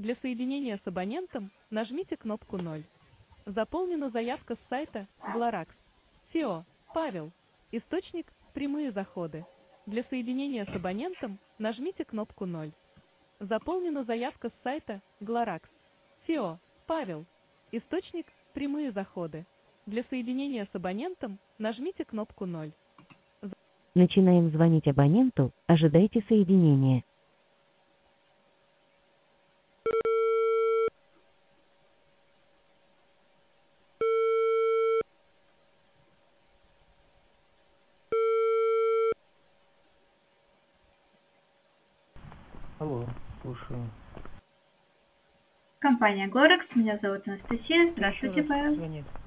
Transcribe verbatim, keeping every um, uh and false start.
Для соединения с абонентом нажмите кнопку ноль. Заполнена заявка с сайта Glarax. сео. Павел. Источник прямые заходы. Для соединения с абонентом нажмите кнопку ноль. Заполнена заявка с сайта Glarax. сео. Павел. Источник прямые заходы. Для соединения с абонентом нажмите кнопку ноль. Начинаем звонить абоненту, ожидайте соединения. Алло, слушаю. Компания Glorex, меня зовут Анастасия. Кто еще Здравствуйте, раз Павел. звонит?